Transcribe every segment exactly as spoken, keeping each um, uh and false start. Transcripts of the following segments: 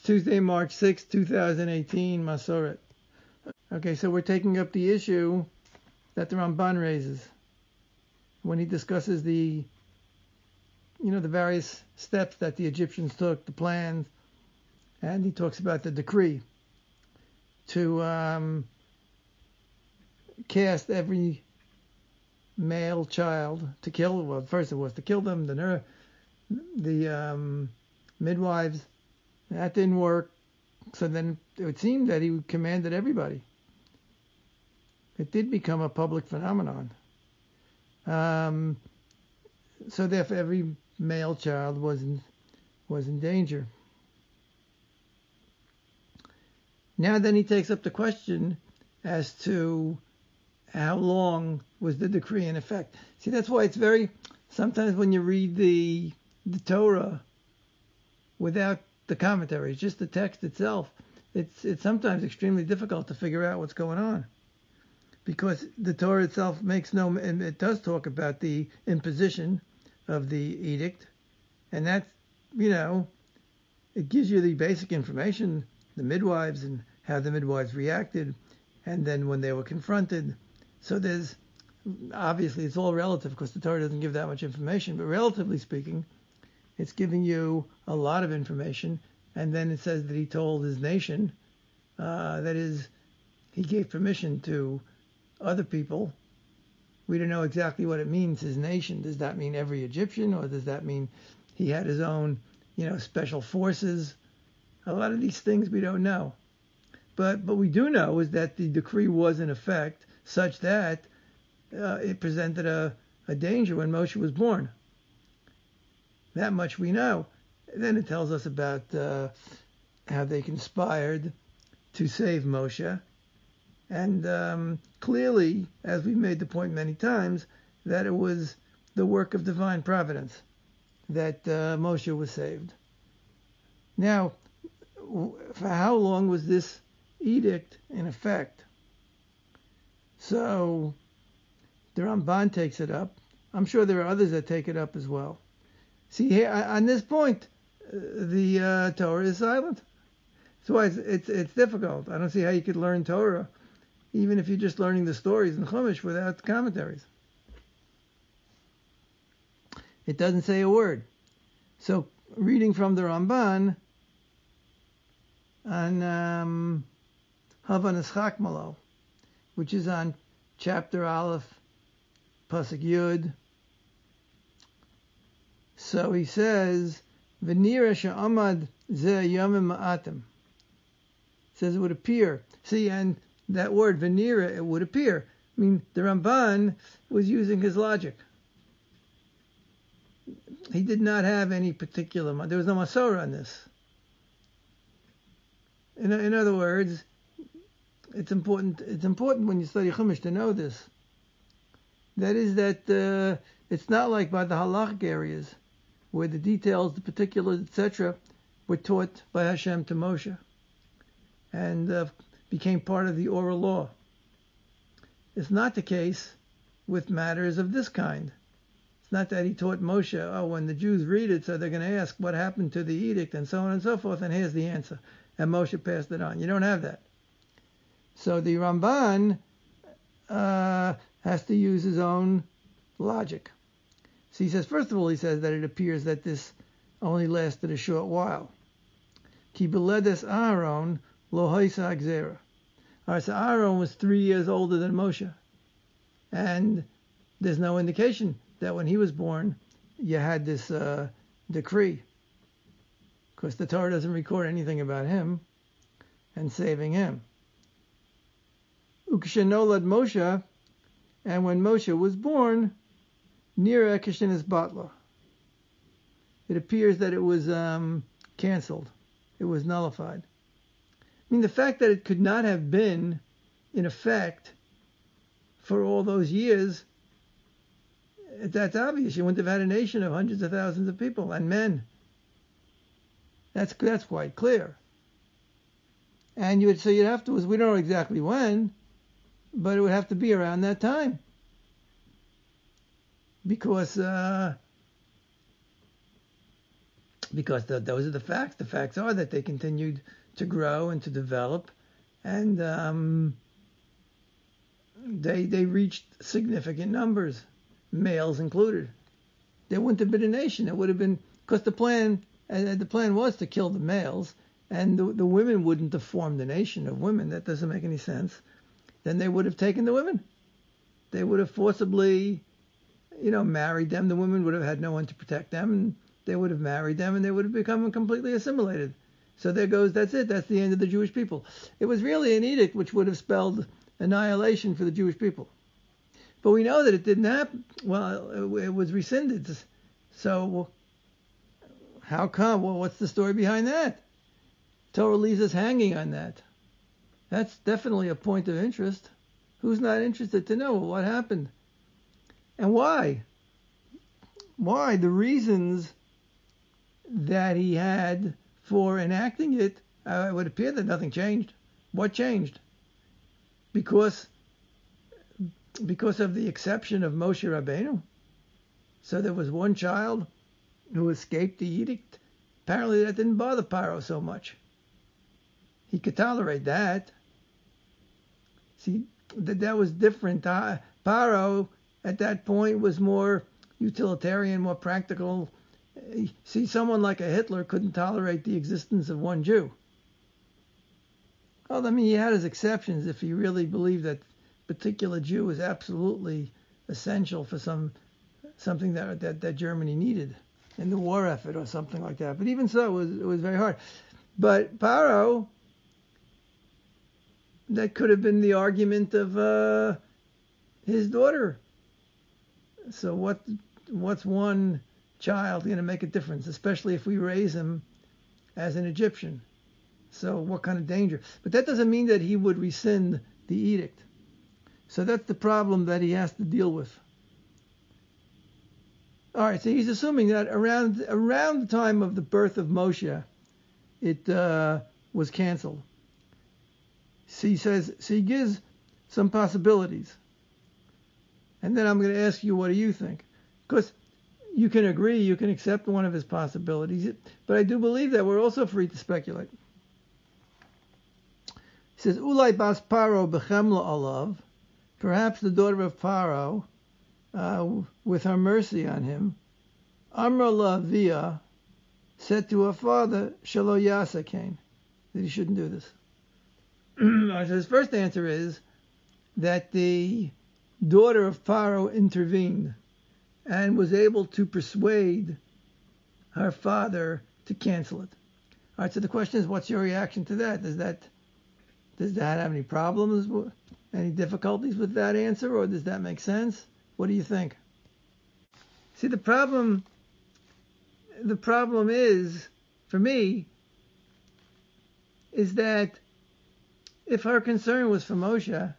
Tuesday, March sixth, two thousand eighteen, Masoret. Okay, so we're taking up the issue that the Ramban raises when he discusses the, you know, the various steps that the Egyptians took, the plans, and he talks about the decree to um, cast every male child, to kill, well, first it was to kill them, the, the um, midwives. That didn't work, so then it would seem that he commanded everybody. It did become a public phenomenon. Um, so therefore every male child was in, was in danger. Now then he takes up the question as to how long was the decree in effect. See, that's why it's very, sometimes when you read the the Torah without the commentaries, just the text itself, it's it's sometimes extremely difficult to figure out what's going on. Because the Torah itself makes no, and it does talk about the imposition of the edict, and that's, you know, it gives you the basic information, the midwives and how the midwives reacted, and then when they were confronted. So there's, obviously it's all relative because the Torah doesn't give that much information, but relatively speaking, it's giving you a lot of information, and then it says that he told his nation, uh, that is, he gave permission to other people. We don't know exactly what it means, his nation. Does that mean every Egyptian, or does that mean he had his own, you know, special forces? A lot of these things we don't know. But but we do know is that the decree was in effect such that uh, it presented a, a danger when Moshe was born. That much we know. Then it tells us about uh, how they conspired to save Moshe. And um, clearly, as we've made the point many times, that it was the work of divine providence that uh, Moshe was saved. Now, for how long was this edict in effect? So the Ramban takes it up. I'm sure there are others that take it up as well. See, here on this point, the uh, Torah is silent. That's why it's, it's it's difficult. I don't see how you could learn Torah, even if you're just learning the stories in Chumash without commentaries. It doesn't say a word. So reading from the Ramban on um, Havanas Chakmalo, which is on chapter Aleph, Pasuk Yud. So he says, V'nira she'amad ze yamim ma'atim. Says it would appear. See, and that word Venira, it would appear. I mean, the Ramban was using his logic. He did not have any particular, there was no Masorah on this. In, in other words, it's important. It's important when you study Chumash to know this. That is that uh, it's not like by the halachic areas where the details, the particulars, et cetera, were taught by Hashem to Moshe and uh, became part of the oral law. It's not the case with matters of this kind. It's not that he taught Moshe, oh, when the Jews read it, so they're going to ask what happened to the edict and so on and so forth, and here's the answer. And Moshe passed it on. You don't have that. So the Ramban uh, has to use his own logic. So he says, first of all, he says that it appears that this only lasted a short while. Ki beledes Aaron lo haisa gzera. All right, so Aaron was three years older than Moshe. And there's no indication that when he was born, you had this uh, decree. Because the Torah doesn't record anything about him and saving him. Ukeshenolad Moshe, and when Moshe was born, Nira Kishinis Batla. It appears that it was um, canceled. It was nullified. I mean, the fact that it could not have been in effect for all those years, that's obvious. You wouldn't have had a nation of hundreds of thousands of people and men. That's that's quite clear. And you would say you'd have to, we don't know exactly when, but it would have to be around that time. Because uh, because the, those are the facts. The facts are that they continued to grow and to develop, and um, they they reached significant numbers, males included. There wouldn't have been a nation. It would have been, because the plan uh, the plan was to kill the males, and the, the women wouldn't have formed a nation of women. That doesn't make any sense. Then they would have taken the women. They would have forcibly, you know, married them. The women would have had no one to protect them, and they would have married them, and they would have become completely assimilated. So there goes, that's it. That's the end of the Jewish people. It was really an edict which would have spelled annihilation for the Jewish people. But we know that it didn't happen. Well, it, it was rescinded. So how come? Well, what's the story behind that? Torah leaves us hanging on that. That's definitely a point of interest. Who's not interested to know what happened? And why? Why? The reasons that he had for enacting it, uh, it would appear that nothing changed. What changed? Because because of the exception of Moshe Rabbeinu. So there was one child who escaped the edict. Apparently that didn't bother Paro so much. He could tolerate that. See, that that was different. Uh, Paro at that point was more utilitarian, more practical. See, someone like a Hitler couldn't tolerate the existence of one Jew. Well, I mean, he had his exceptions if he really believed that particular Jew was absolutely essential for some something that that, that Germany needed in the war effort or something like that. But even so, it was it was very hard. But Paro, that could have been the argument of uh, his daughter. So what what's one child going to make a difference, especially if we raise him as an Egyptian? So what kind of danger? But that doesn't mean that he would rescind the edict. So that's the problem that he has to deal with. All right, so he's assuming that around around the time of the birth of Moshe, it uh, was canceled. So he says, so he gives some possibilities. And then I'm going to ask you, what do you think? Because you can agree, you can accept one of his possibilities, but I do believe that we're also free to speculate. He says, Ulai bas Paro bechemla alav, perhaps the daughter of Paro, uh, with her mercy on him, Amra la via, said to her father, Shalo yasa kain, that he shouldn't do this. So his first answer is that the daughter of Paro intervened and was able to persuade her father to cancel it. All right, so the question is, what's your reaction to that? Does that does that have any problems, any difficulties with that answer, or does that make sense? What do you think? See, the problem, the problem is, for me, is that if her concern was for Moshe,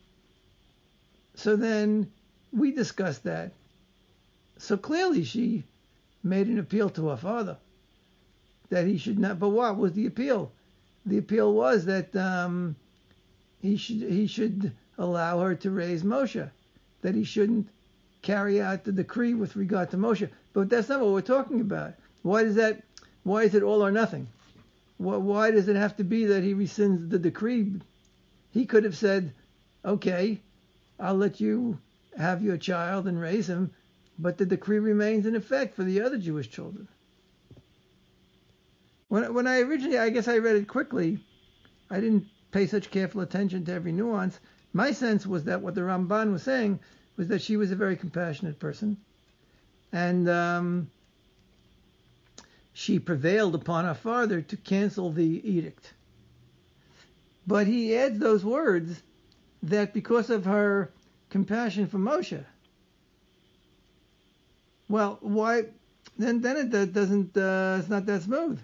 so then we discussed that. So clearly she made an appeal to her father that he should not. But what was the appeal? The appeal was that um, he should he should allow her to raise Moshe, that he shouldn't carry out the decree with regard to Moshe. But that's not what we're talking about. Why does that? Why is it all or nothing? Why does it have to be that he rescinds the decree? He could have said, okay, I'll let you have your child and raise him, but the decree remains in effect for the other Jewish children. When when I originally, I guess I read it quickly, I didn't pay such careful attention to every nuance. My sense was that what the Ramban was saying was that she was a very compassionate person, and um, she prevailed upon her father to cancel the edict. But he adds those words that because of her compassion for Moshe. Well, why? Then, then it doesn't. Uh, it's not that smooth.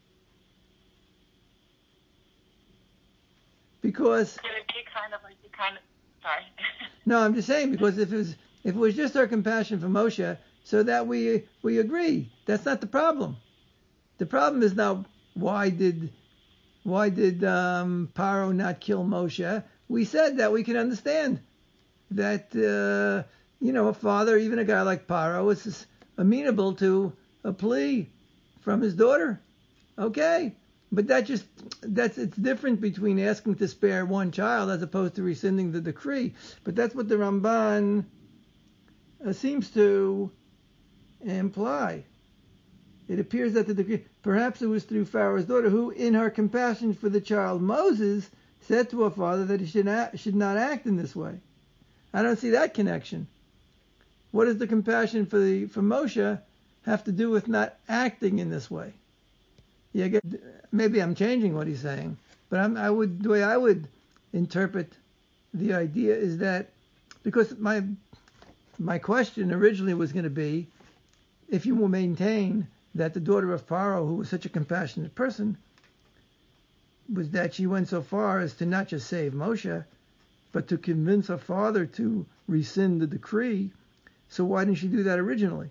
Because. Kind of like kind of. Sorry. No, I'm just saying, because if it was if it was just her compassion for Moshe, so that we we agree, that's not the problem. The problem is now, why did why did um, Paro not kill Moshe? We said that we can understand that uh, you know, a father, even a guy like Paro, is amenable to a plea from his daughter. Okay, but that just that's it's different between asking to spare one child as opposed to rescinding the decree. But that's what the Ramban uh, seems to imply. It appears that the decree, perhaps it was through Pharaoh's daughter, who, in her compassion for the child Moses, said to her father that he should not, should not act in this way. I don't see that connection. What does the compassion for the for Moshe have to do with not acting in this way? Yeah, get, maybe I'm changing what he's saying, but I'm, I would the way I would interpret the idea is that because my my question originally was going to be, if you will maintain that the daughter of Pharaoh, who was such a compassionate person, was that she went so far as to not just save Moshe, but to convince her father to rescind the decree. So why didn't she do that originally?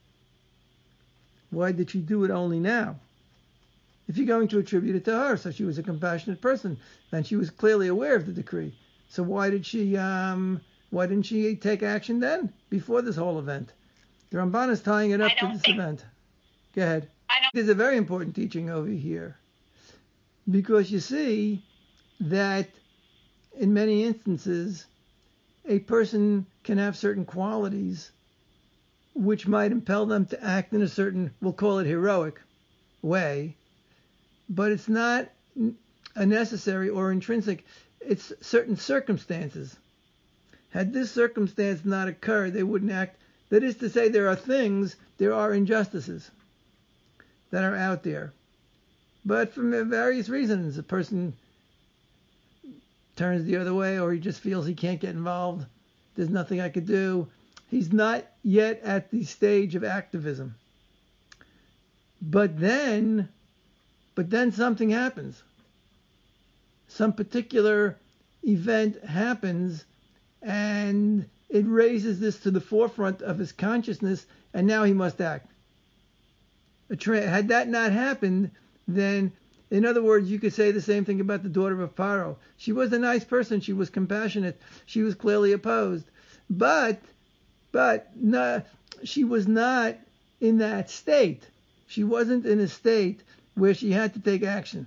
Why did she do it only now? If you're going to attribute it to her, so she was a compassionate person, then she was clearly aware of the decree. So why did she? Um, why didn't she take action then, before this whole event? The Ramban is tying it up to this think, event. Go ahead. I don't, There's a very important teaching over here, because you see that in many instances, a person can have certain qualities which might impel them to act in a certain, we'll call it heroic way, but it's not a necessary or intrinsic. It's certain circumstances. Had this circumstance not occurred, they wouldn't act. That is to say, there are things, there are injustices that are out there. But for various reasons, a person turns the other way, or he just feels he can't get involved. There's nothing I could do. He's not yet at the stage of activism. But then, but then something happens. Some particular event happens, and it raises this to the forefront of his consciousness, and now he must act. A tra- had that not happened, then, in other words, you could say the same thing about the daughter of Pharaoh. She was a nice person. She was compassionate. She was clearly opposed. But, but no, she was not in that state. She wasn't in a state where she had to take action.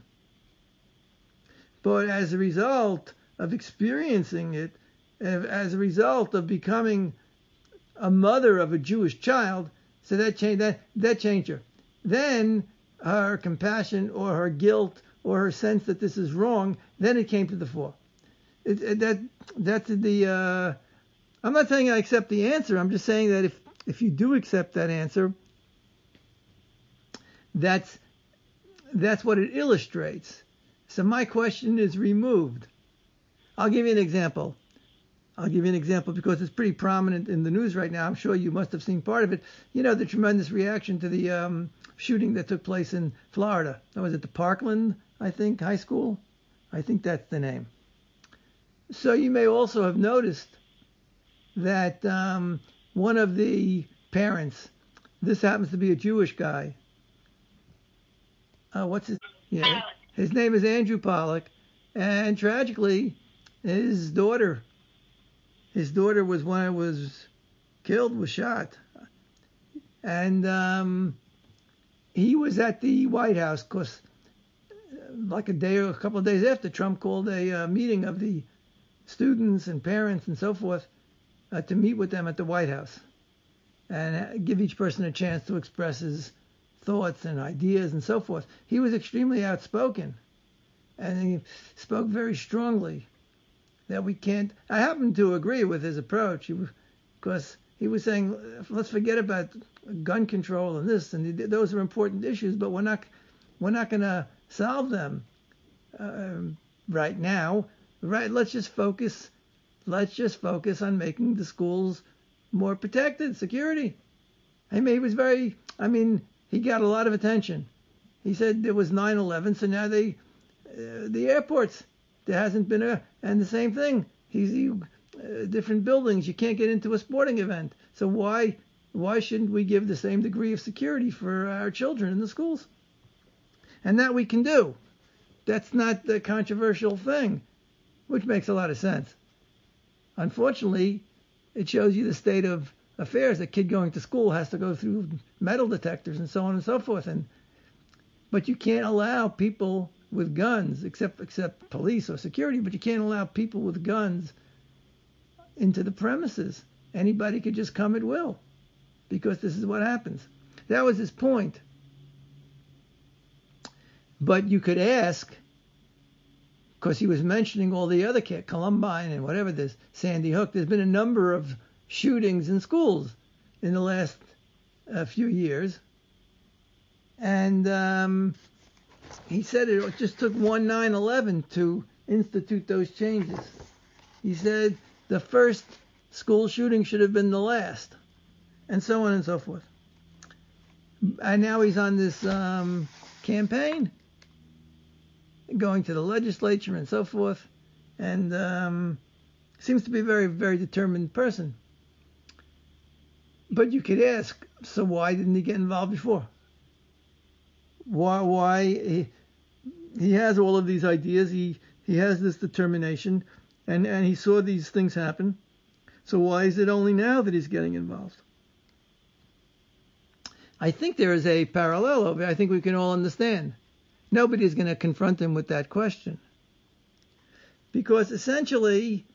But as a result of experiencing it, as a result of becoming a mother of a Jewish child, so that changed that that changed her. Then her compassion or her guilt or her sense that this is wrong, then it came to the fore. It, it, that that's the. Uh, I'm not saying I accept the answer. I'm just saying that if if you do accept that answer, that's that's what it illustrates. So my question is removed. I'll give you an example. I'll give you an example because it's pretty prominent in the news right now. I'm sure you must have seen part of it. You know, the tremendous reaction to the um, shooting that took place in Florida. That was at the Parkland, I think, high school. I think that's the name. So you may also have noticed that um, one of the parents, this happens to be a Jewish guy. Uh, what's his? Yeah, his name is Andrew Pollack, and tragically, his daughter. His daughter was one who was killed, was shot. And um, he was at the White House because like a day or a couple of days after, Trump called a uh, meeting of the students and parents and so forth uh, to meet with them at the White House and give each person a chance to express his thoughts and ideas and so forth. He was extremely outspoken and he spoke very strongly. That we can't. I happen to agree with his approach because he was saying, let's forget about gun control and this, and those are important issues, but we're not we're not going to solve them uh, right now. Right? Let's just focus. Let's just focus on making the schools more protected, security. I mean, he was very. I mean, he got a lot of attention. He said there was nine eleven, so now they uh, the airports. There hasn't been a, and the same thing. He's he, uh, different buildings. You can't get into a sporting event. So why why shouldn't we give the same degree of security for our children in the schools? And that we can do. That's not the controversial thing, which makes a lot of sense. Unfortunately, it shows you the state of affairs. A kid going to school has to go through metal detectors and so on and so forth. And but you can't allow people with guns, except except police or security, but you can't allow people with guns into the premises. Anybody could just come at will, because this is what happens. That was his point. But you could ask, because he was mentioning all the other kids, Columbine and whatever this, Sandy Hook. There's been a number of shootings in schools in the last uh, few years. And um, he said it just took one nine eleven to institute those changes. He said the first school shooting should have been the last, and so on and so forth. And now he's on this um, campaign, going to the legislature and so forth, and um, seems to be a very, very determined person. But you could ask, so why didn't he get involved before? Why? Why he, he has all of these ideas. He he has this determination, and and he saw these things happen. So why is it only now that he's getting involved? I think there is a parallel over. I think we can all understand. Nobody's going to confront him with that question, because essentially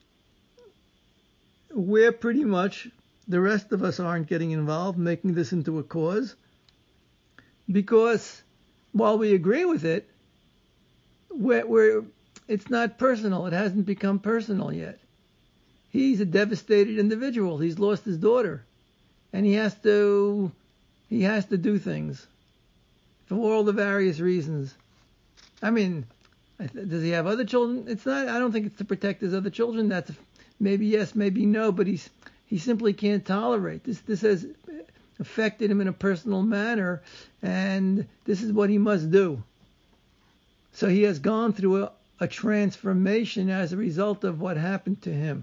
we're pretty much, the rest of us aren't getting involved, making this into a cause, because while we agree with it, we're, we're it's not personal. It hasn't become personal yet. He's a devastated individual. He's lost his daughter, and he has to he has to do things for all the various reasons. I mean, does he have other children? It's not. I don't think it's to protect his other children. That's maybe yes, maybe no. But he's he simply can't tolerate this. This has affected him in a personal manner, and this is what he must do. So he has gone through a, a transformation as a result of what happened to him.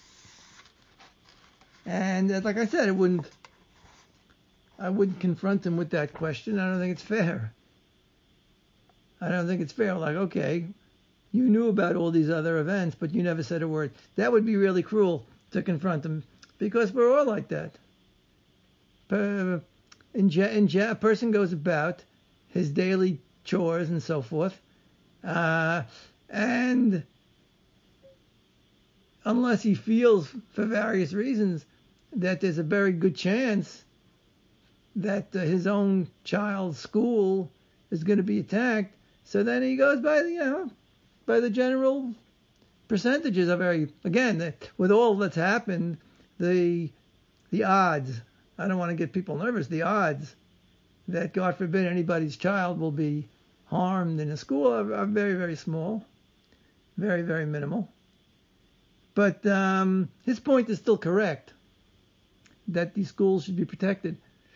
And uh, like I said, it wouldn't. I wouldn't confront him with that question. I don't think it's fair. I don't think it's fair. Like, okay, you knew about all these other events, but you never said a word. That would be really cruel to confront him, because we're all like that. Uh, in, in, a person goes about his daily chores and so forth, uh, and unless he feels, for various reasons, that there's a very good chance that uh, his own child's school is going to be attacked, so then he goes by the, you know, by the general percentages are very, again, the, with all that's happened, the the odds, I don't want to get people nervous, the odds that, God forbid, anybody's child will be harmed in a school are, are very, very small, very, very minimal. But um, his point is still correct, that these schools should be protected.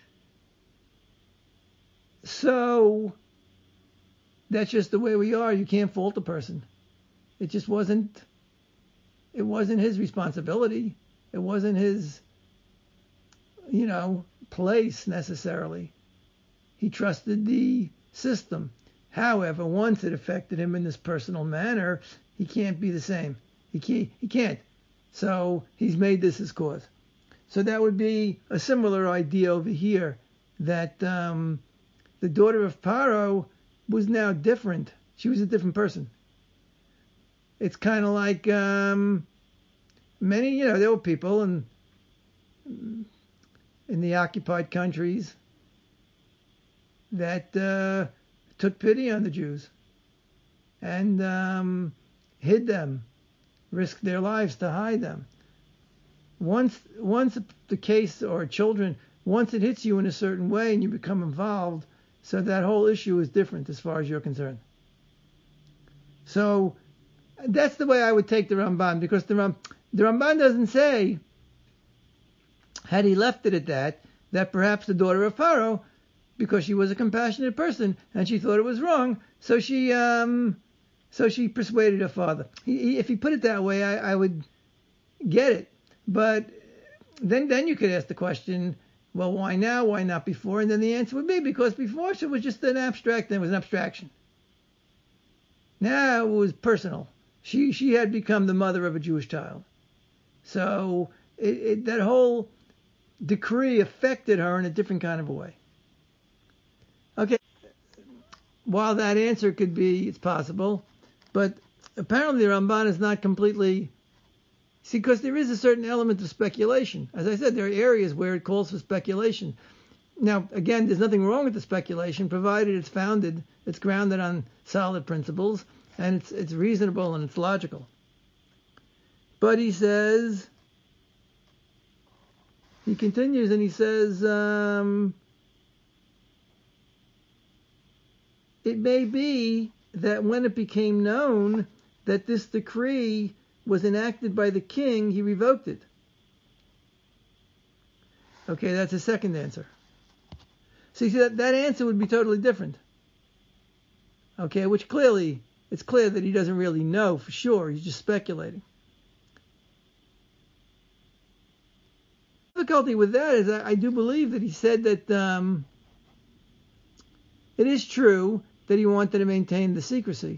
So that's just the way we are. You can't fault a person. It just wasn't, it wasn't his responsibility. It wasn't his, you know, place necessarily. He trusted the system. However, once it affected him in this personal manner, he can't be the same. He can't. He can't. So he's made this his cause. So that would be a similar idea over here, that um, the daughter of Paro was now different. She was a different person. It's kind of like um, many, you know, there were people in, in the occupied countries that uh, took pity on the Jews and um, hid them, risked their lives to hide them. Once, once the case, or children, once it hits you in a certain way and you become involved, so that whole issue is different as far as you're concerned. So that's the way I would take the Ramban, because the, Ram, the Ramban doesn't say, had he left it at that, that perhaps the daughter of Paro, because she was a compassionate person and she thought it was wrong, so she um, so she persuaded her father. He, he, if he put it that way, I, I would get it. But then then you could ask the question, well, why now? Why not before? And then the answer would be, because before it was just an abstract, and it was an abstraction. Now it was personal. She she had become the mother of a Jewish child. So it, it, that whole decree affected her in a different kind of a way. Okay, while that answer could be, it's possible, but apparently the Ramban is not completely, see, because there is a certain element of speculation. As I said, there are areas where it calls for speculation. Now, again, there's nothing wrong with the speculation, provided it's founded, it's grounded on solid principles, and it's it's reasonable and it's logical. But he says, he continues and he says, um, it may be that when it became known that this decree was enacted by the king, he revoked it. Okay, that's his second answer. So you see, that, that answer would be totally different. Okay, which clearly, it's clear that he doesn't really know for sure. He's just speculating. The difficulty with that is I, I do believe that he said that um, it is true that he wanted to maintain the secrecy.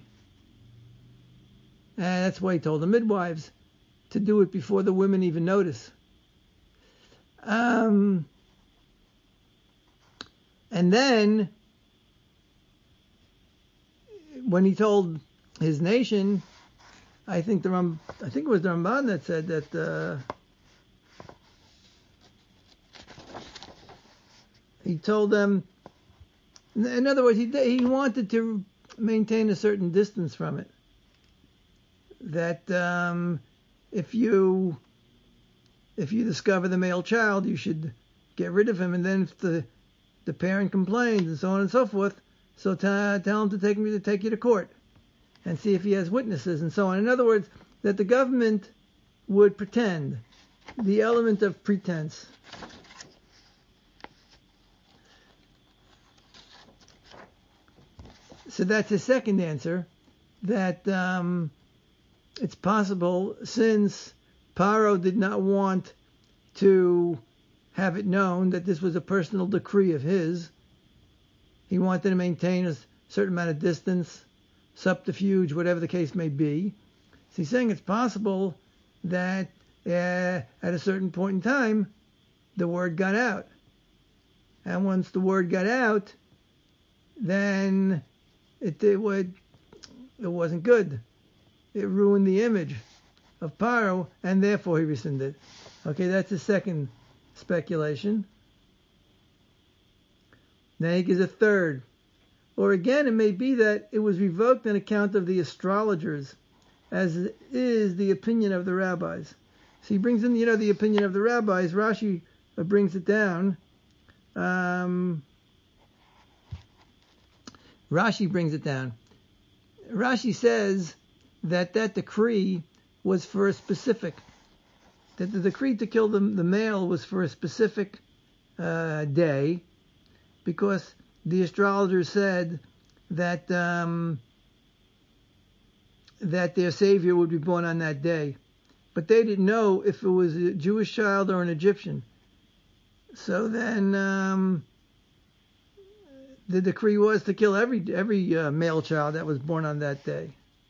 And that's why he told the midwives to do it before the women even notice. Um, and then, when he told his nation, I think the Ram, I think it was the Ramban that said that uh, he told them, in other words, he he wanted to maintain a certain distance from it. That um, if you if you discover the male child, you should get rid of him, and then if the the parent complains and so on and so forth, so t- tell him to take me to take you to court and see if he has witnesses and so on. In other words, that the government would pretend, the element of pretense. So that's his second answer, that um, it's possible, since Paro did not want to have it known that this was a personal decree of his, he wanted to maintain a certain amount of distance, subterfuge, whatever the case may be. So he's saying it's possible that uh, at a certain point in time, the word got out. And once the word got out, then it, it would it wasn't good. It ruined the image of Paro, and therefore he rescinded. Okay, that's the second speculation. Now he gives a third. Or again, it may be that it was revoked on account of the astrologers, as is the opinion of the rabbis. So he brings in, you know, the opinion of the rabbis. Rashi brings it down. Um, Rashi brings it down. Rashi says that that decree was for a specific, that the decree to kill the, the male was for a specific uh, day, because the astrologers said that um, that their savior would be born on that day, but they didn't know if it was a Jewish child or an Egyptian. So then um, the decree was to kill every every uh, male child that was born on that day.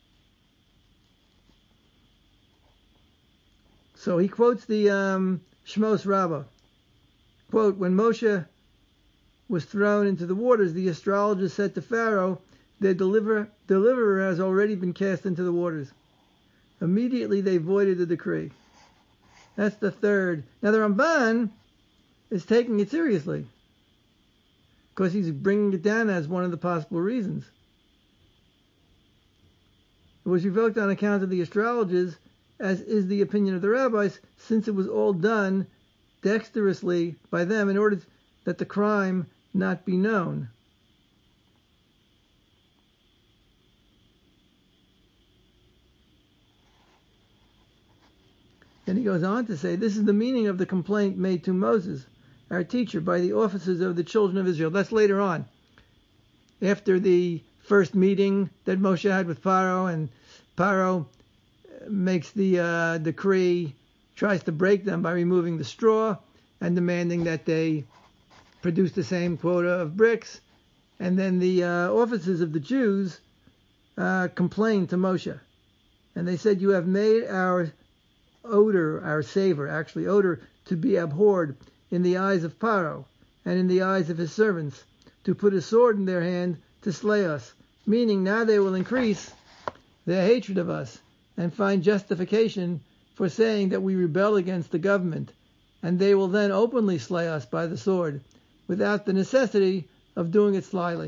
So he quotes the um, Shmos Rabbah. Quote, when Moshe was thrown into the waters, the astrologers said to Pharaoh, their deliver, deliverer has already been cast into the waters. Immediately they voided the decree. That's the third. Now the Ramban is taking it seriously, because he's bringing it down as one of the possible reasons. It was revoked on account of the astrologers, as is the opinion of the rabbis, since it was all done dexterously by them in order that the crime not be known. Then he goes on to say, this is the meaning of the complaint made to Moses, our teacher, by the officers of the children of Israel. That's later on, after the first meeting that Moshe had with Paro, and Paro makes the uh, decree, tries to break them by removing the straw and demanding that they produce the same quota of bricks. And then the uh, officers of the Jews uh, complained to Moshe. And they said, you have made our odor, our savor, actually odor, to be abhorred in the eyes of Paro and in the eyes of his servants, to put a sword in their hand to slay us, meaning now they will increase their hatred of us and find justification for saying that we rebel against the government, and they will then openly slay us by the sword, without the necessity of doing it slyly.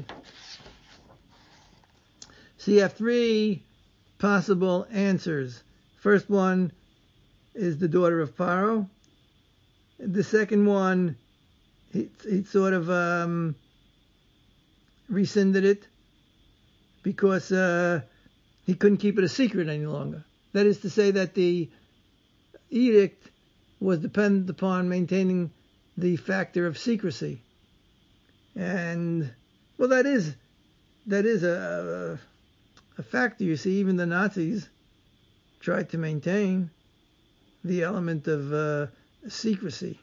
So you have three possible answers. First one is the daughter of Paro. The second one, he, he sort of um, rescinded it because uh, he couldn't keep it a secret any longer. That is to say that the edict was dependent upon maintaining the factor of secrecy. And, well, that is that is a, a, a factor. You see, even the Nazis tried to maintain the element of uh, secrecy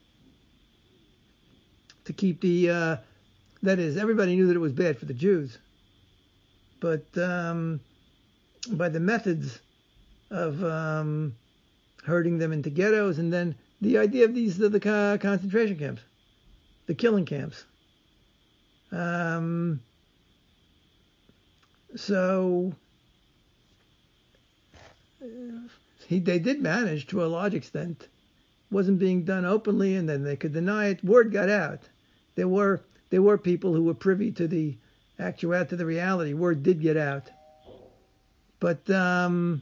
to keep the, uh, that is, everybody knew that it was bad for the Jews. But um, by the methods of um, herding them into ghettos, and then the idea of these, the, the concentration camps, the killing camps. Um, so he, they did manage to a large extent. Wasn't being done openly, and then they could deny it. Word got out. There were there were people who were privy to the actuality, to the reality. Word did get out, but um,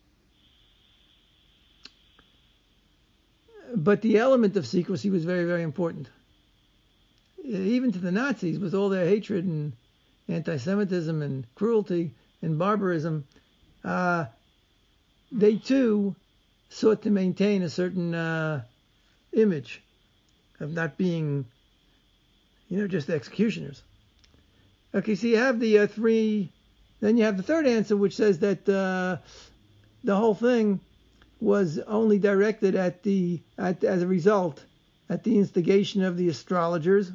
but the element of secrecy was very, very important. Even to the Nazis, with all their hatred and anti-Semitism and cruelty and barbarism, uh, they too sought to maintain a certain uh, image of not being, you know, just executioners. Okay, so you have the uh, three, then you have the third answer, which says that uh, the whole thing was only directed at the, at, as a result, at the instigation of the astrologers,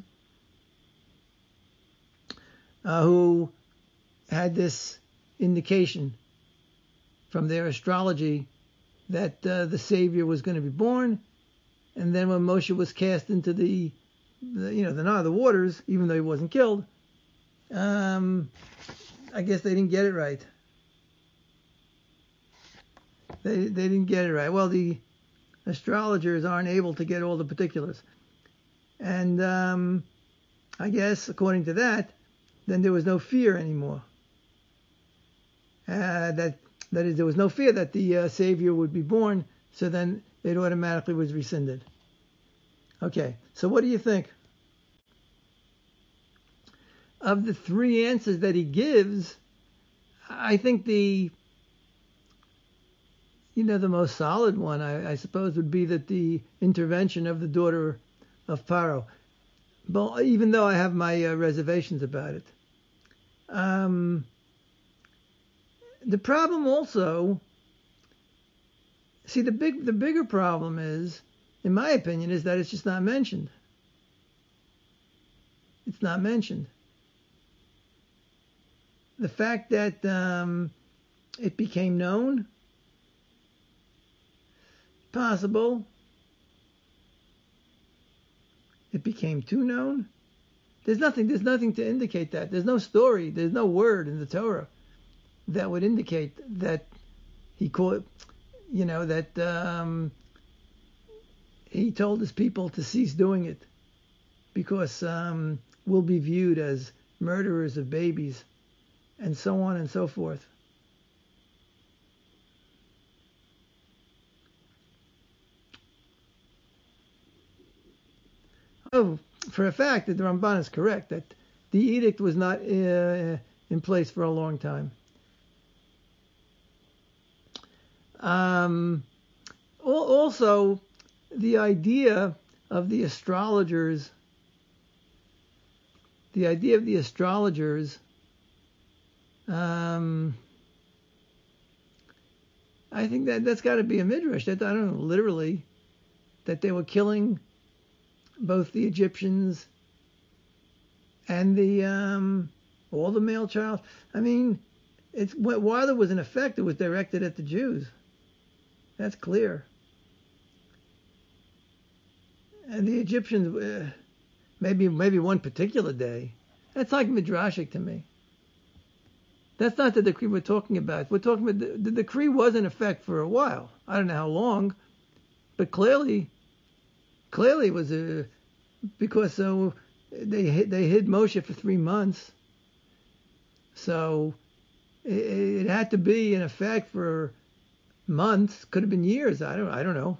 uh, who had this indication from their astrology that uh, the Savior was going to be born. And then when Moshe was cast into the, the you know, the Nile, the waters, even though he wasn't killed, um, I guess they didn't get it right. They they didn't get it right. Well, the astrologers aren't able to get all the particulars. And um, I guess, according to that, then there was no fear anymore. Uh, that that is, there was no fear that the uh, Savior would be born, so then it automatically was rescinded. Okay, so what do you think? Of the three answers that he gives, I think the, you know, the most solid one, I, I suppose, would be that the intervention of the daughter of Paro. But even though I have my uh, reservations about it. Um, the problem also, see, the big, the bigger problem is, in my opinion, is that it's just not mentioned. It's not mentioned. The fact that um, it became known, possible. It became too known. There's nothing. There's nothing to indicate that. There's no story. There's no word in the Torah that would indicate that he called, you know, that um, he told his people to cease doing it because um, we'll be viewed as murderers of babies, and so on and so forth. Oh, for a fact that the Ramban is correct, that the edict was not uh, in place for a long time. Um, also, the idea of the astrologers, the idea of the astrologers, um, I think that that's got to be a midrash. That, I don't know, literally, that they were killing both the Egyptians and the um, all the male child. I mean, it's while it was in effect, it was directed at the Jews. That's clear. And the Egyptians, uh, maybe maybe one particular day, That's like midrashic to me. That's not the decree we're talking about. We're talking about the, the decree was in effect for a while. I don't know how long, but clearly, clearly it was a because so they hid, they hid Moshe for three months. So it, it had to be in effect for months. Could have been years. I don't I don't know.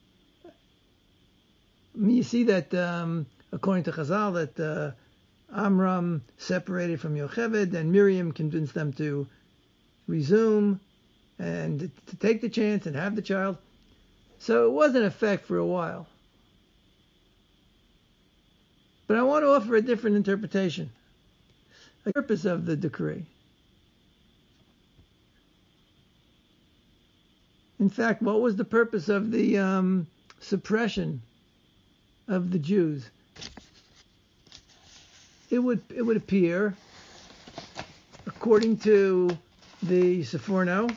I mean, you see that um, according to Chazal that. Uh, Amram separated from Yocheved, and Miriam convinced them to resume and to take the chance and have the child. So it was in effect for a while. But I want to offer a different interpretation, the purpose of the decree. In fact, what was the purpose of the um, suppression of the Jews? It would it would appear, according to the Seforno,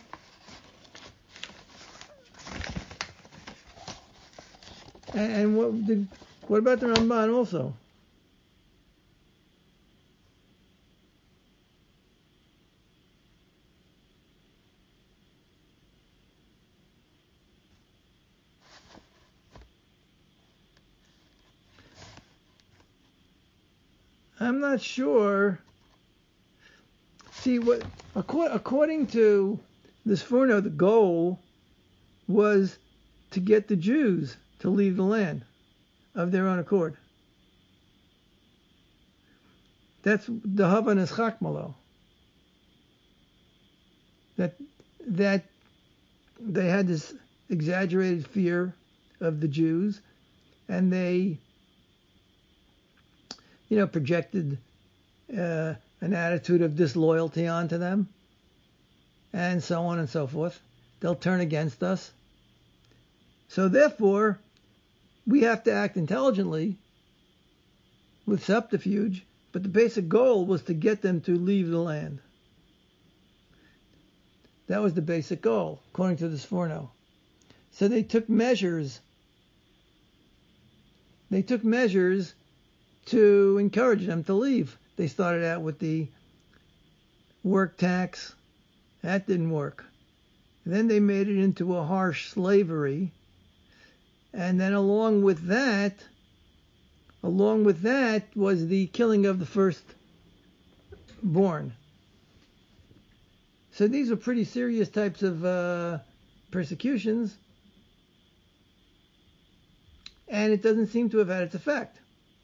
and, and what did, what about the Ramban also? I'm not sure. See, what according to this Forno, the goal was to get the Jews to leave the land of their own accord. That's the Havanas Chakmalo. That that they had this exaggerated fear of the Jews, and they. You know, projected uh, an attitude of disloyalty onto them, and so on and so forth. They'll turn against us. So therefore, we have to act intelligently with subterfuge, but the basic goal was to get them to leave the land. That was the basic goal, according to the Sforno. So they took measures. They took measures to encourage them to leave. They started out with the work tax. That didn't work. Then they made it into a harsh slavery. And then along with that, along with that was the killing of the firstborn. So these are pretty serious types of uh, persecutions. And it doesn't seem to have had its effect.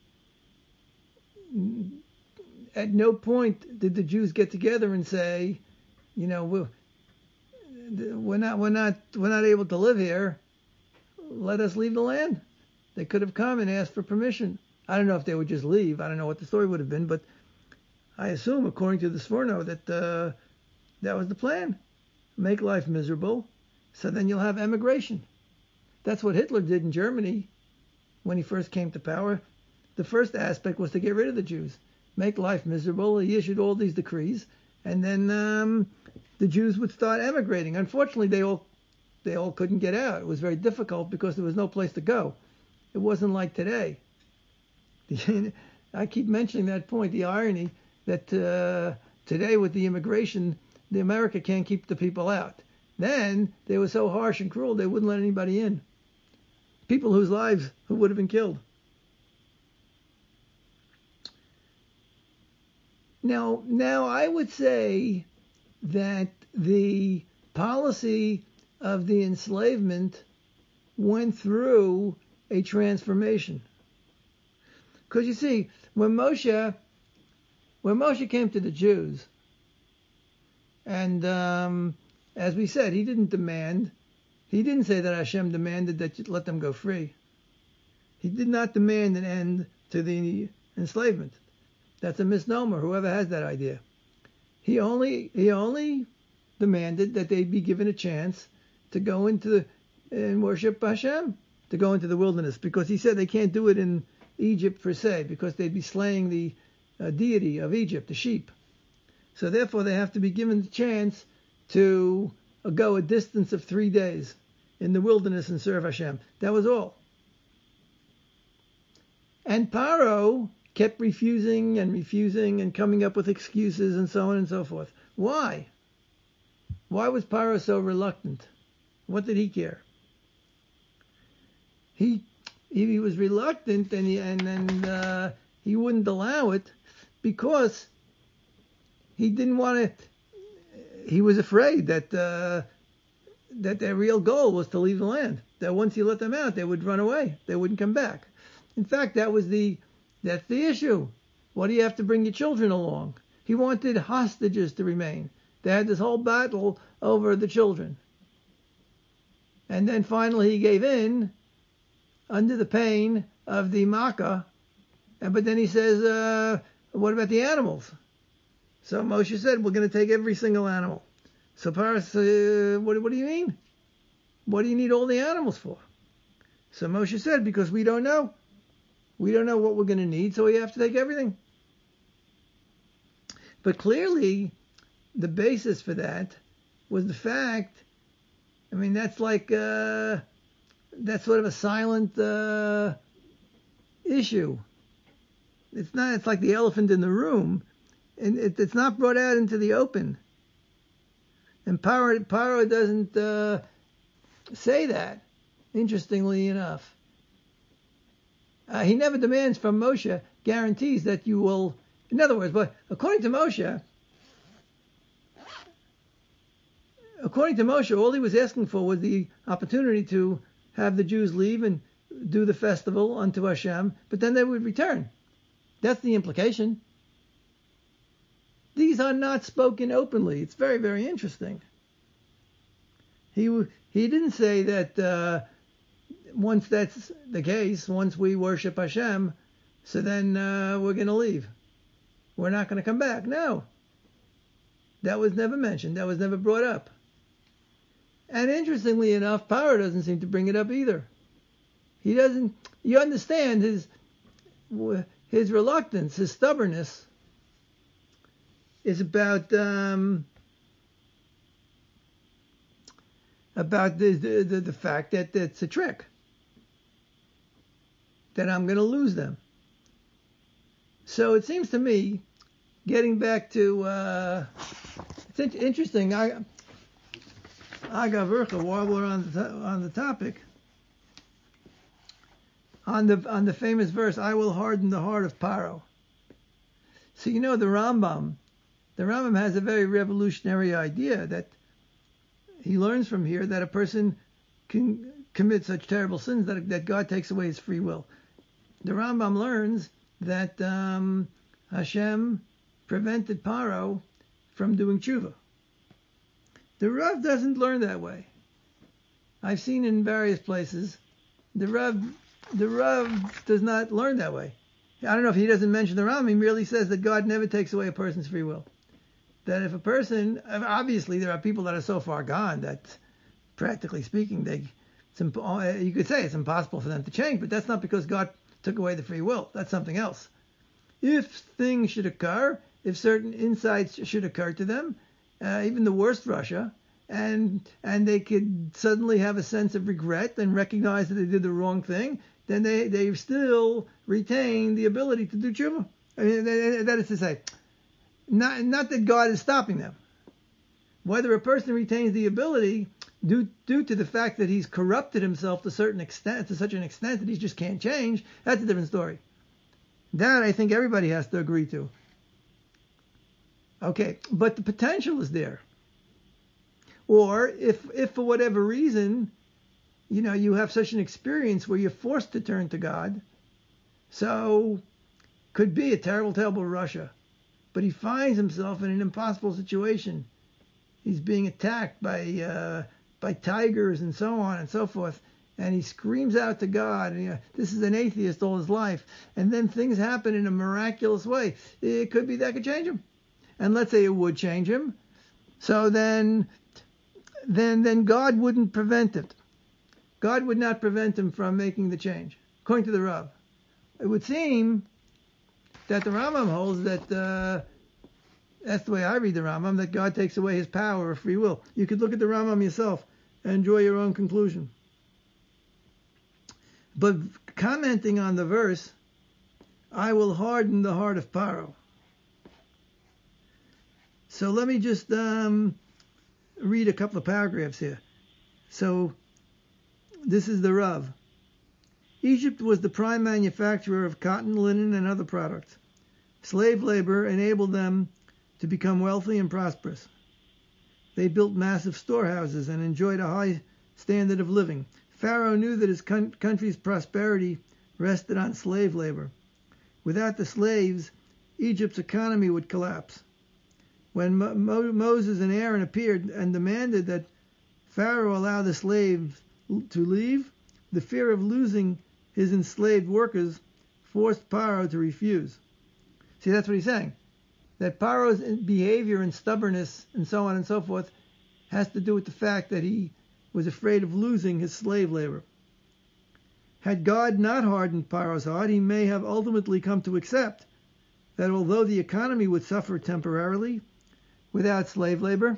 At no point did the Jews get together and say, you know, we're, we're not, we're not, we're not able to live here. Let us leave the land. They could have come and asked for permission. I don't know if they would just leave. I don't know what the story would have been, but I assume, according to the Sforno, that uh, that was the plan. Make life miserable, so then you'll have emigration. That's what Hitler did in Germany when he first came to power. The first aspect was to get rid of the Jews, make life miserable. He issued all these decrees, and then um, the Jews would start emigrating. Unfortunately, they all they all couldn't get out. It was very difficult because there was no place to go. It wasn't like today. I keep mentioning that point, the irony that uh, today with the immigration, the America can't keep the people out. Then they were so harsh and cruel, they wouldn't let anybody in. People whose lives who would have been killed. Now, now I would say that the policy of the enslavement went through a transformation. Because you see, when Moshe, when Moshe came to the Jews, and um, as we said, he didn't demand, he didn't say that Hashem demanded that you let them go free. He did not demand an end to the enslavement. That's a misnomer, whoever has that idea. He only he only demanded that they be given a chance to go into the, and worship Hashem, to go into the wilderness, because he said they can't do it in Egypt per se, because they'd be slaying the uh, deity of Egypt, the sheep. So therefore they have to be given the chance to uh, go a distance of three days in the wilderness and serve Hashem. That was all. And Paro kept refusing and refusing and coming up with excuses and so on and so forth. Why? Why was Paro so reluctant? What did he care? He he was reluctant and he, and and uh, he wouldn't allow it because he didn't want to. He was afraid that uh, that their real goal was to leave the land. That once he let them out, they would run away. They wouldn't come back. In fact, that was the that's the issue. Why do you have to bring your children along? He wanted hostages to remain. They had this whole battle over the children. And then finally he gave in under the pain of the Makkah. But then he says, uh, what about the animals? So Moshe said, we're going to take every single animal. So Paro said, uh, what, what do you mean? What do you need all the animals for? So Moshe said, because we don't know. We don't know what we're going to need, so we have to take everything. But clearly, the basis for that was the fact, I mean, that's like, uh, that's sort of a silent uh, issue. It's not, it's like the elephant in the room, and it, it's not brought out into the open. And Paro, Paro doesn't uh, say that, interestingly enough. Uh, he never demands from Moshe guarantees that you will, in other words, but according to Moshe, according to Moshe, all he was asking for was the opportunity to have the Jews leave and do the festival unto Hashem, but then they would return. That's the implication. These are not spoken openly. It's very, very interesting. He he didn't say that uh, once that's the case, once we worship Hashem, so then uh, we're going to leave. We're not going to come back. No. That was never mentioned. That was never brought up. And interestingly enough, Paro doesn't seem to bring it up either. He doesn't, you understand his his reluctance, his stubbornness is about um, about the, the the fact that it's a trick, that I'm going to lose them. So it seems to me, getting back to, uh, it's in- interesting. I, Agav, while we're on the on the topic, on the on the famous verse, "I will harden the heart of Paro." So you know the Rambam, the Rambam has a very revolutionary idea that he learns from here that a person can commit such terrible sins that that God takes away his free will. The Rambam learns that um, Hashem prevented Paro from doing tshuva. The Rav doesn't learn that way. I've seen in various places, the Rav, the Rav does not learn that way. I don't know if he doesn't mention the Rambam, he merely says that God never takes away a person's free will. That if a person, obviously there are people that are so far gone that, practically speaking, they, it's, you could say it's impossible for them to change, but that's not because God took away the free will. That's something else. If things should occur, if certain insights should occur to them, uh, even the worst Russia, and and they could suddenly have a sense of regret and recognize that they did the wrong thing, then they, they still retain the ability to do tshuva. I mean, that is to say, not, not that God is stopping them. Whether a person retains the ability due, due to the fact that he's corrupted himself to a certain extent, to such an extent that he just can't change, that's a different story. That I think everybody has to agree to. Okay, but the potential is there. Or if if for whatever reason, you know, you have such an experience where you're forced to turn to God, so could be a terrible, terrible Russia. But he finds himself in an impossible situation. He's being attacked by uh, by tigers and so on and so forth. And he screams out to God, and, you know, this is an atheist all his life. And then things happen in a miraculous way. It could be that could change him. And let's say it would change him. So then, then, then God wouldn't prevent it. God would not prevent him from making the change, according to the Rav. It would seem that the Rambam holds that, uh, that's the way I read the Rambam, that God takes away his power of free will. You could look at the Rambam yourself and enjoy your own conclusion. But commenting on the verse, I will harden the heart of Paro. So let me just um, read a couple of paragraphs here. So this is the Rav. Egypt was the prime manufacturer of cotton, linen, and other products. Slave labor enabled them to become wealthy and prosperous. They built massive storehouses and enjoyed a high standard of living. Pharaoh knew that his con- country's prosperity rested on slave labor. Without the slaves, Egypt's economy would collapse. When Mo- Mo- Moses and Aaron appeared and demanded that Pharaoh allow the slaves to leave, the fear of losing his enslaved workers forced Paro to refuse. See, that's what he's saying. That Paro's behavior and stubbornness and so on and so forth has to do with the fact that he was afraid of losing his slave labor. Had God not hardened Paro's heart, he may have ultimately come to accept that although the economy would suffer temporarily without slave labor,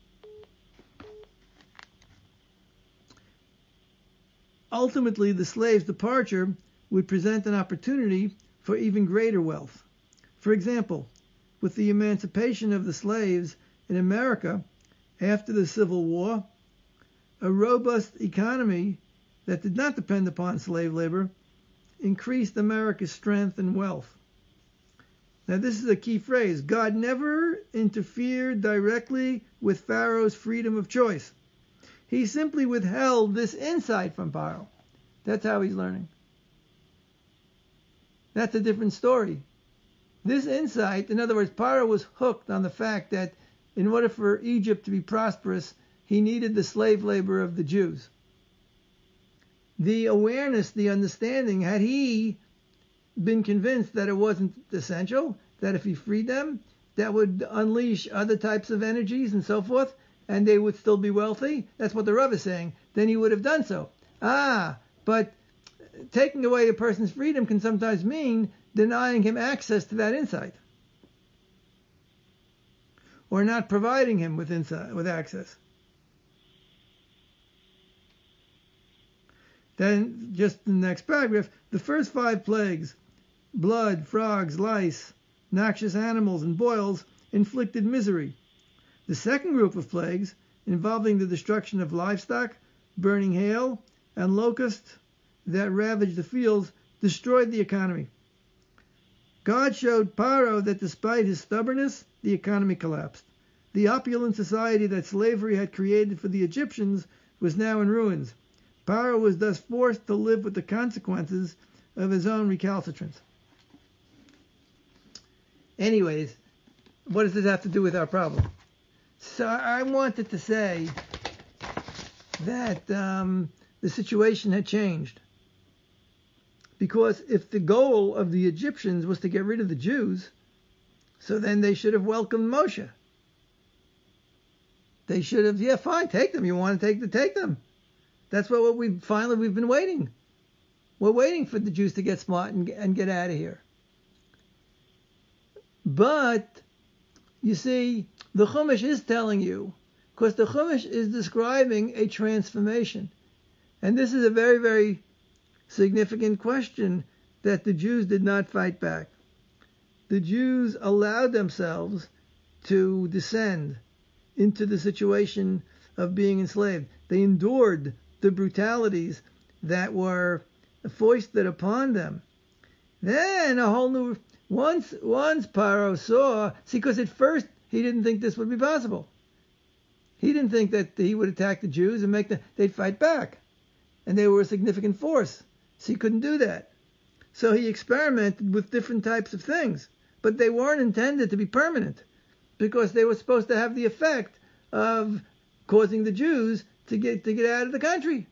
ultimately the slave's departure would present an opportunity for even greater wealth. For example, with the emancipation of the slaves in America after the Civil War, a robust economy that did not depend upon slave labor increased America's strength and wealth. Now this is a key phrase. God never interfered directly with Pharaoh's freedom of choice. He simply withheld this insight from Pharaoh. That's how he's learning. That's a different story. This insight, in other words, Pharaoh was hooked on the fact that in order for Egypt to be prosperous, he needed the slave labor of the Jews. The awareness, the understanding, had he been convinced that it wasn't essential, that if he freed them, that would unleash other types of energies and so forth, and they would still be wealthy, that's what the Rav is saying, then he would have done so. Ah, but taking away a person's freedom can sometimes mean denying him access to that insight, or not providing him with insight, with access. Then, just the next paragraph, the first five plagues, blood, frogs, lice, noxious animals, and boils, inflicted misery. The second group of plagues, involving the destruction of livestock, burning hail, and locusts that ravaged the fields, destroyed the economy. God showed Paro that despite his stubbornness, the economy collapsed. The opulent society that slavery had created for the Egyptians was now in ruins. Paro was thus forced to live with the consequences of his own recalcitrance. Anyways, what does this have to do with our problem? So I wanted to say that um, the situation had changed. Because if the goal of the Egyptians was to get rid of the Jews, so then they should have welcomed Moshe. They should have, yeah, fine, take them. You want to take them, take them. That's what, what we finally we've been waiting. We're waiting for the Jews to get smart and, and get out of here. But you see, the Chumash is telling you, because the Chumash is describing a transformation, and this is a very, very significant question that the Jews did not fight back. The Jews allowed themselves to descend into the situation of being enslaved. They endured the brutalities that were foisted upon them. Then a whole new, once, once Paro saw, see, because at first he didn't think this would be possible. He didn't think that he would attack the Jews and make them, they'd fight back. And they were a significant force. So he couldn't do that. So he experimented with different types of things. But they weren't intended to be permanent, because they were supposed to have the effect of causing the Jews to get to get out of the country.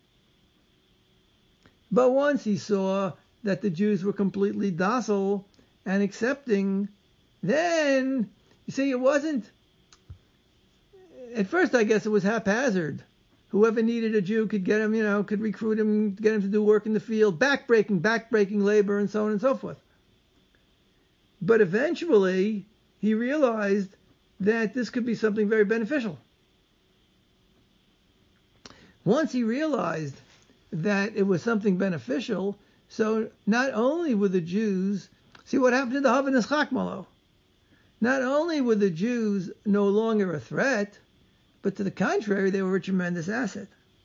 But once he saw that the Jews were completely docile and accepting, then, you see, it wasn't, at first I guess it was haphazard. Whoever needed a Jew could get him, you know, could recruit him, get him to do work in the field, backbreaking, backbreaking labor, and so on and so forth. But eventually, he realized that this could be something very beneficial. Once he realized that it was something beneficial, so not only were the Jews, See what happened to the Havanus Chakmalo? Not only were the Jews no longer a threat, but to the contrary, they were a tremendous asset.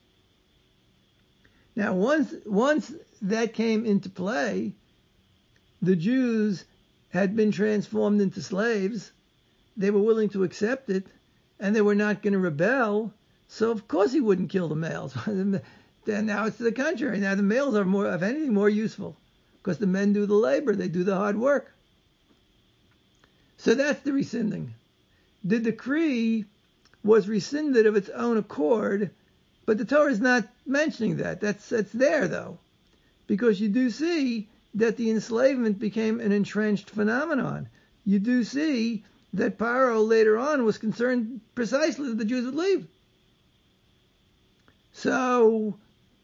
Now, once once that came into play, the Jews had been transformed into slaves. They were willing to accept it, and they were not going to rebel. So of course he wouldn't kill the males. Then now it's to the contrary. Now the males are more, if anything, more useful, because the men do the labor, they do the hard work. So that's the rescinding. The decree was rescinded of its own accord, but the Torah is not mentioning that. That's that's there though, because you do see that the enslavement became an entrenched phenomenon. You do see that Paro later on was concerned precisely that the Jews would leave. So,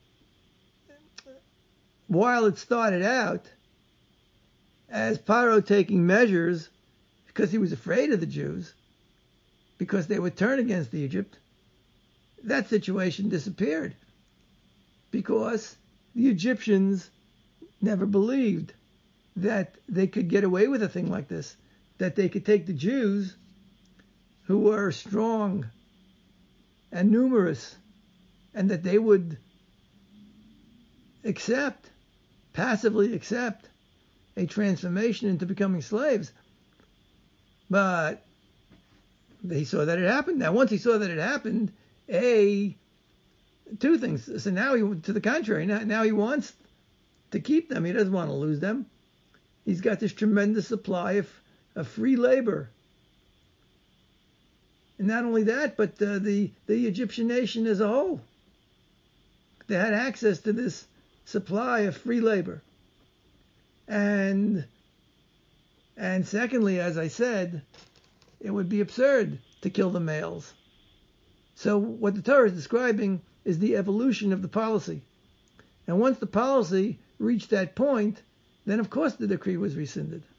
while it started out as Paro taking measures because he was afraid of the Jews, because they would turn against Egypt, that situation disappeared because the Egyptians never believed that they could get away with a thing like this, that they could take the Jews, who were strong and numerous, and that they would accept, passively accept, a transformation into becoming slaves. But he saw that it happened. Now, once he saw that it happened, A, two things. So now he, to the contrary, now, now he wants to keep them. He doesn't want to lose them. He's got this tremendous supply of, of free labor. And not only that, but uh, the, the Egyptian nation as a whole. They had access to this supply of free labor. And and secondly, as I said, it would be absurd to kill the males. So what the Torah is describing is the evolution of the policy. And once the policy reached that point, then of course the decree was rescinded.